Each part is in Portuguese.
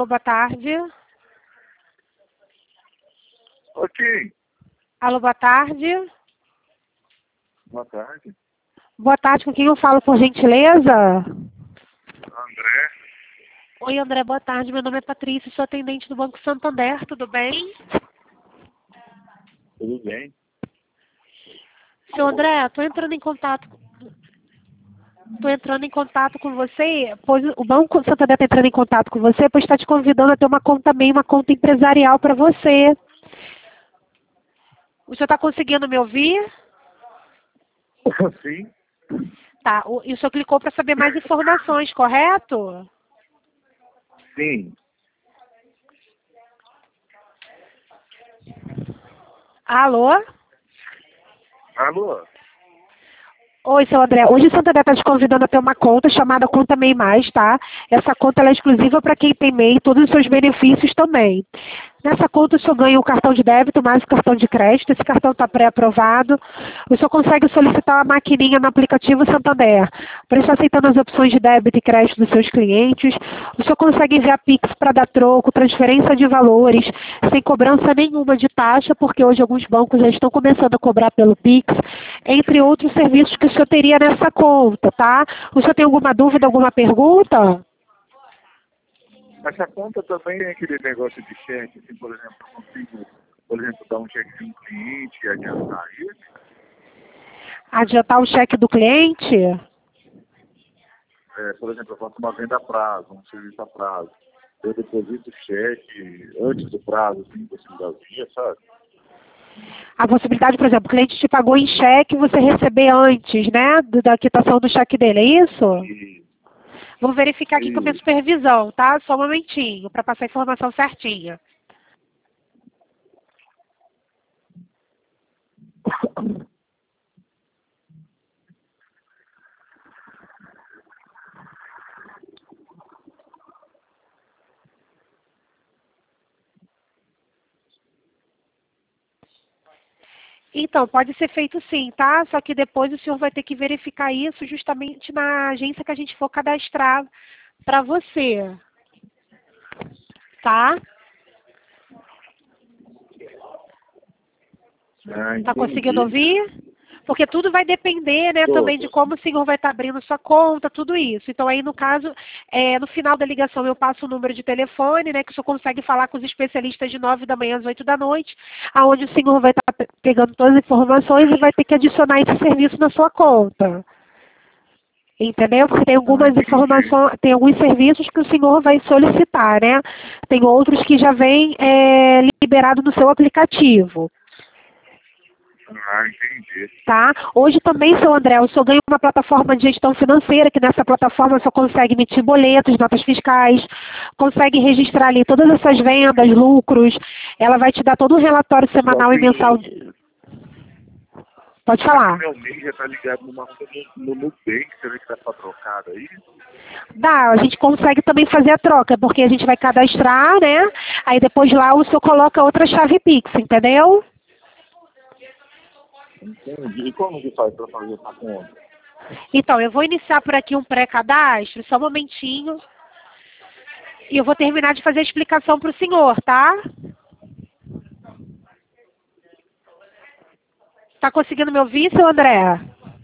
Alô, boa tarde. Ok. Alô, boa tarde. Boa tarde. Boa tarde, com quem eu falo, por gentileza? André. Oi, André, boa tarde. Meu nome é Patrícia, sou atendente do Banco Santander, tudo bem? Tudo bem? Seu André, estou entrando em contato com você, pois o Banco Santander está entrando em contato com você, pois está te convidando a ter uma conta MEI, uma conta empresarial para você. O senhor está conseguindo me ouvir? Sim. Tá, e o senhor clicou para saber mais informações, correto? Sim. Alô? Alô? Oi, seu André. Hoje o Santander está te convidando a ter uma conta chamada Conta MEI Mais, tá? Essa conta ela é exclusiva para quem tem MEI e todos os seus benefícios também. Nessa conta o senhor ganha um cartão de débito mais um cartão de crédito. Esse cartão está pré-aprovado. O senhor consegue solicitar uma maquininha no aplicativo Santander para estar aceitando as opções de débito e crédito dos seus clientes. O senhor consegue enviar Pix para dar troco, transferência de valores, sem cobrança nenhuma de taxa, porque hoje alguns bancos já estão começando a cobrar pelo Pix, entre outros serviços que o senhor teria nessa conta, tá? O senhor tem alguma dúvida, alguma pergunta? Essa conta também tem aquele negócio de cheque, assim, por exemplo, eu consigo, por exemplo, dar um cheque de um cliente e adiantar isso? Adiantar o cheque do cliente? Por exemplo, eu faço uma venda a prazo, um serviço a prazo. Eu deposito o cheque antes do prazo, 5 dias, sabe? A possibilidade, por exemplo, o cliente te pagou em cheque, você receber antes, né, da quitação do cheque dele, é isso? E, Vou verificar aqui com a minha e supervisão, tá? Só um momentinho, para passar a informação certinha. Então, pode ser feito sim, tá? Só que depois o senhor vai ter que verificar isso justamente na agência que a gente for cadastrar para você, tá? Tá conseguindo entendi. ouvir? Porque tudo vai depender, né, Tô, também de tô. como o senhor vai estar abrindo sua conta, tudo isso. Então aí, no caso, no final da ligação eu passo o número de telefone, né, que o senhor consegue falar com os especialistas de 9 da manhã às 8 da noite, aonde o senhor vai estar pegando todas as informações e vai ter que adicionar esse serviço na sua conta. Entendeu? Porque tem algumas Entendi. informações, tem alguns serviços que o senhor vai solicitar, né? Tem outros que já vem liberado no seu aplicativo. Entendi. Tá? Hoje também, seu André, o senhor ganha uma plataforma de gestão financeira, que nessa plataforma o senhor consegue emitir boletos, notas fiscais, consegue registrar ali todas essas vendas, lucros. Ela vai te dar todo um relatório Só semanal e mensal. que, Pode só que falar. meu MEI já tá ligado numa conta no Nubank, você vê que tá pra trocar aí? Dá, a gente consegue também fazer a troca, porque a gente vai cadastrar, né? Aí depois lá o senhor coloca outra chave Pix, entendeu? Entendi. E como que faz pra fazer essa conta? Então, eu vou iniciar por aqui um pré-cadastro, só um momentinho. E eu vou terminar de fazer a explicação para o senhor, tá? Tá conseguindo me ouvir, seu André?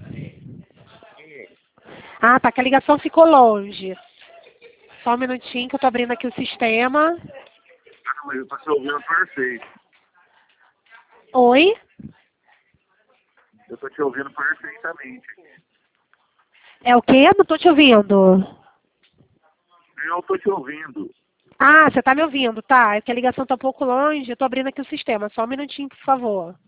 Ah, tá, que a ligação ficou longe. Só um minutinho que eu tô abrindo aqui o sistema. Ah, mas eu tô te ouvindo perfeito. Oi? Eu tô te ouvindo perfeitamente. É o quê? Não tô te ouvindo. Eu tô te ouvindo. Ah, você tá me ouvindo, tá. É que a ligação tá um pouco longe, eu tô abrindo aqui o sistema. Só um minutinho, por favor.